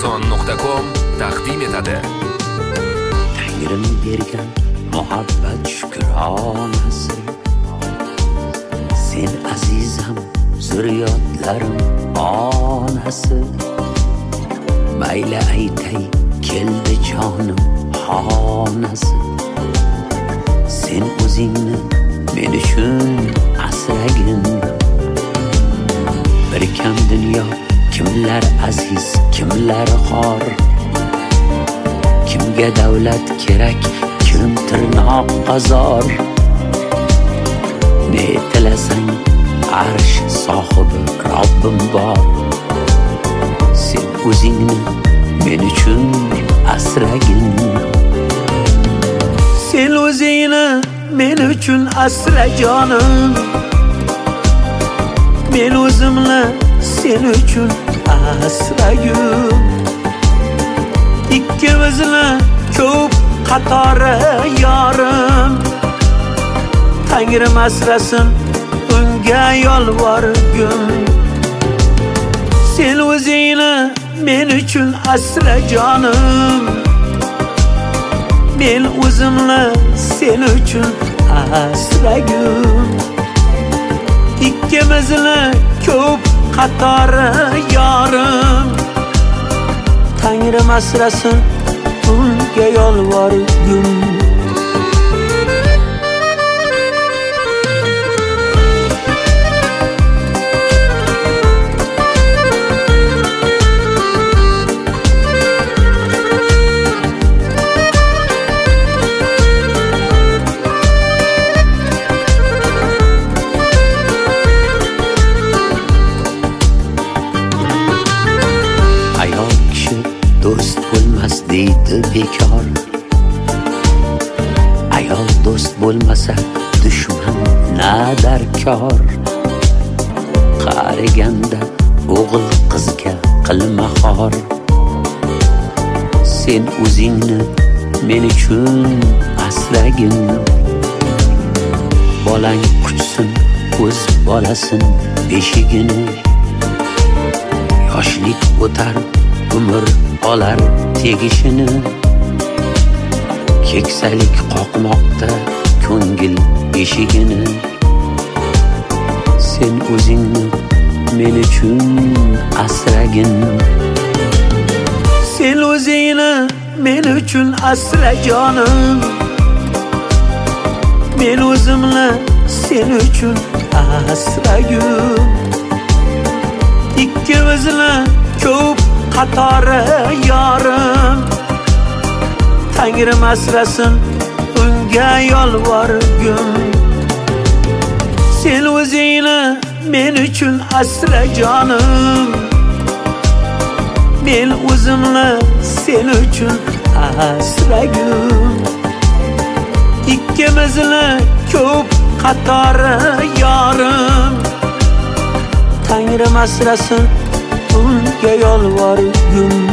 Azon.com taqdim etadi. Tangrim bergan muhabbat shukronasi, sen azizam zurriyotlarim onasi. Mayli aytay keldi jonim xonasi, sen o'zingni men uchun asragin. Bir kam dunyo, kimlar aziz, kimlar xor, kimga davlat kerak, kim tirnoq azor. Ne tilasang arsh sohibi Robbim bor, sen o'zingni men uchun asragin. Sen o'zingni men uchun asra jonim, men o'zimni sen uchun asragin. Ikkimizni ko'p qatori yorim, Tangrim asrasin unga yolvorgin. Sen o'zingni men uchun asra jonim, men o'zimni sen uchun asragin. Ikkimizni ko'p qatori yorim, Tangrim asrasin unga yolvorgin. Do'st bo'lmas deydi bekor, ayol do'st bo'lmasa dushman nadarkor. Qariganda o'g'il qizga qilma xor, sen o'zingni men uchun asragin. Bolang quchsin o'z bolasin beshigini, yoshlik o'tar umr olar tegishini. Keksalik qoqmoqda ko'ngil eshigini, sen o'zingni men uchun asragin. Sen o'zingni men uchun asra jonim, men o'zimni sen uchun asragin. Ikkimizni ko'p qatori yorim, Tangrim asrasin unga yolvorgin. Sen o'zingni men uchun asra jonim, men o'zimni sen uchun asragin. Ikkimizni ko'p qatori yorim, Tangrim asrasin unga yolvorgin.